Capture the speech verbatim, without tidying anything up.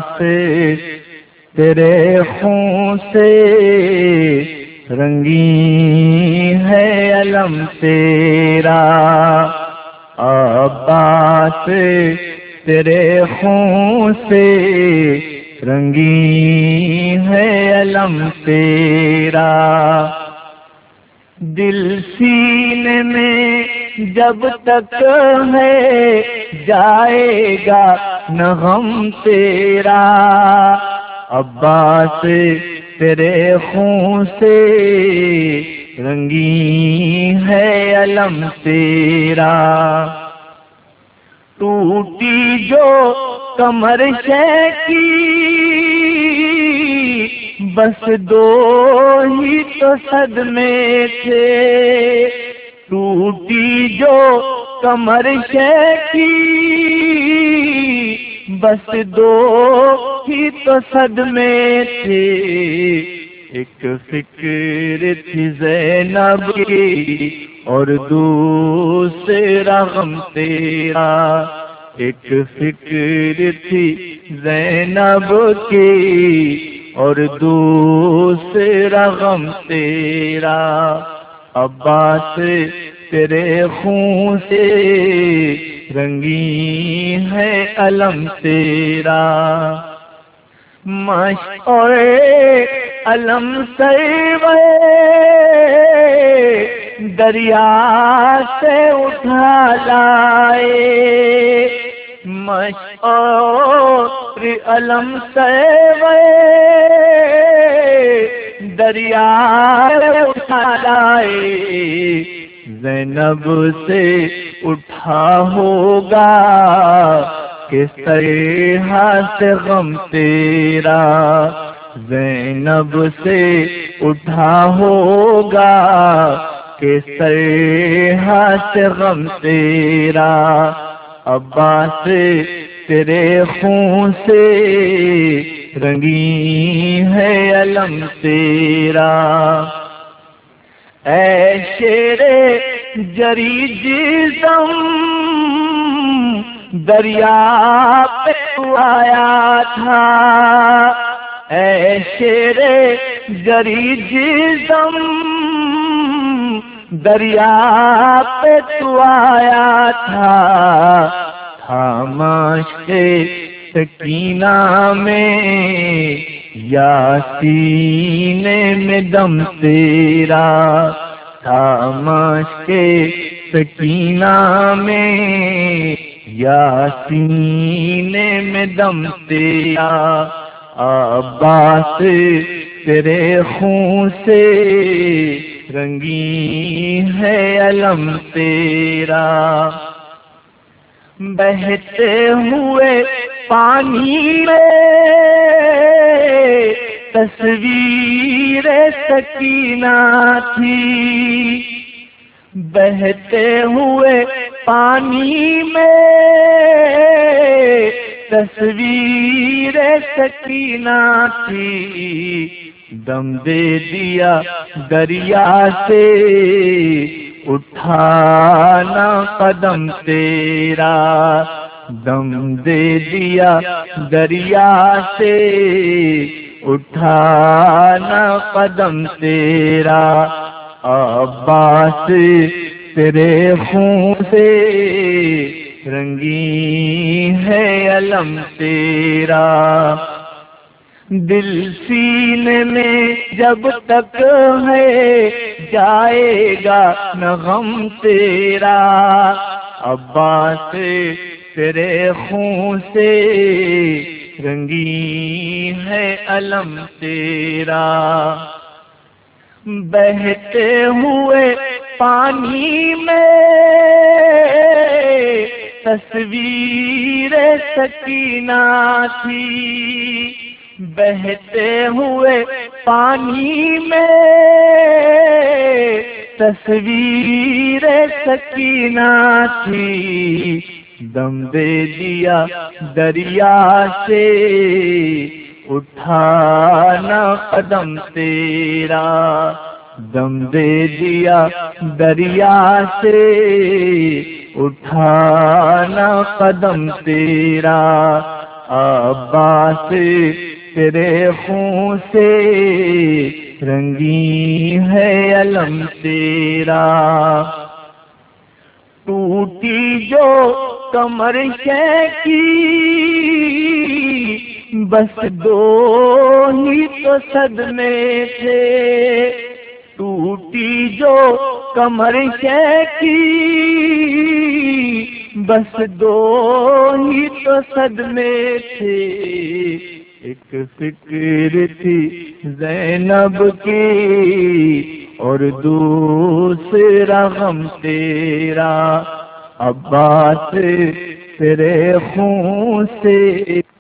عباس تیرے خون سے رنگی ہے علم تیرا، عباس تیرے خون سے رنگی ہے علم تیرا، دل سینے میں جب تک ہے جائے گا نہ غم تیرا، عباس تیرے خون سے رنگی ہے علم تیرا، ٹوٹی جو کمر شے کی بس دو ہی تو صدمے تھے، ٹوٹی جو کمر شے کی بس دو ہی تو صدمے تھے، ایک فکر تھی زینب کی اور دوسرا غم تیرا، ایک فکر تھی زینب کی اور دوسرا غم تیرا، عباس تیرے خون سے رنگی ہے علم تیرا، مشعرے علم سیوے دریا سے اٹھا لائے، مشعر علم سیوے دریا سے اٹھا لائے، زینب سے اٹھا ہوگا کس طرح سے غم تیرا، زینب سے اٹھا ہوگا کس طرح سے غم تیرا، عباس تیرے خون سے رنگی ہے علم تیرا، اے شیر جری جسم دریا پہ تو آیا تھا، اے شیر جری جسم دریا پہ تو آیا تھا، تھا مشق سکینہ میں یا سینے میں دم تیرا، تھا مشق سکینہ میں یا سینے میں دم تیرا، عباس تیرے خون سے رنگی ہے علم تیرا، بہتے ہوئے پانی میں تصویر سکینہ تھی، بہتے ہوئے پانی میں تصویر سکینہ تھی، دم دے دیا دریا سے اٹھانا قدم تیرا، دم دے دیا دریا سے اٹھانا قدم تیرا، عباس تیرے خون سے رنگی ہے علم تیرا، دل سینے میں جب تک ہے جائے گا نہ غم تیرا، عباس تیرے خون سے رنگی ہے علم تیرا، بہتے ہوئے پانی میں تصویر سکینہ تھی، بہتے ہوئے پانی میں تصویر سکینہ تھی، دم دے دیا دریا سے اٹھانا قدم تیرا، دم دے دیا دریا سے اٹھانا قدم تیرا، عباس تیرے خون سے رنگی ہے علم تیرا، ٹوٹی جو کمر شے کی بس دو ہی تو صدمے تھے، ٹوٹی جو کمر شے کی بس دو ہی تو صدمے تھے، ایک فکر تھی زینب کی اور دوسرا غم تیرا، عباس تیرے خون سے